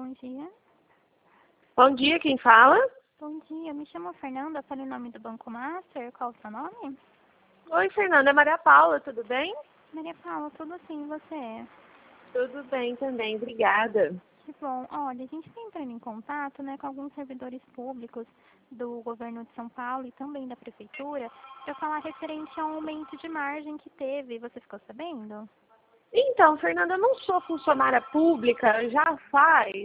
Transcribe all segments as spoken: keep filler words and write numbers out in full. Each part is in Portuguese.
Bom dia. Bom dia, quem fala? Bom dia, me chamo Fernanda, falei o nome do Banco Master, qual o seu nome? Oi, Fernanda, é Maria Paula, tudo bem? Maria Paula, tudo sim, e você? Tudo bem também, obrigada. Que bom. Olha, a gente está entrando em contato, né, com alguns servidores públicos do governo de São Paulo e também da prefeitura para falar referente ao aumento de margem que teve. Você ficou sabendo? Então, Fernanda, eu não sou funcionária pública já faz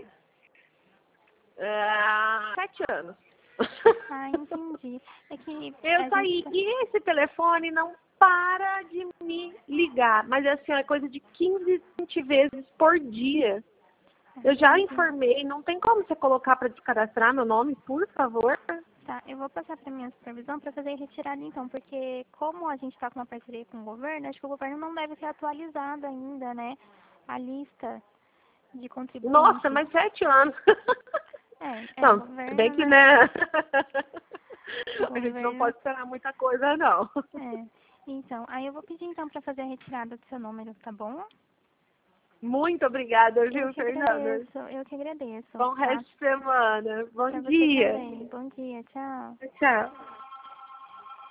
ah, sete anos. Ah, entendi. É que Eu a saí gente... e esse telefone não para de me ligar, mas assim, é coisa de quinze, vinte vezes por dia. Eu já informei, não tem como você colocar para descadastrar meu nome, por favor? Tá, eu vou passar para minha supervisão para fazer a retirada então, porque como a gente está com uma parceria com o governo, acho que o governo não deve ser atualizado ainda, né? A lista de Nossa, contribuintes. mas sete anos. É, é Não, se bem governo, que, né? né? A gente não Governo, pode esperar muita coisa, não. é. Então, aí eu vou pedir então para fazer a retirada do seu número, tá bom? Muito obrigada, Eu viu, que Fernanda? agradeço, eu que agradeço, Bom tá? resto de semana. Bom Para você dia. também. Bom dia, tchau. Tchau.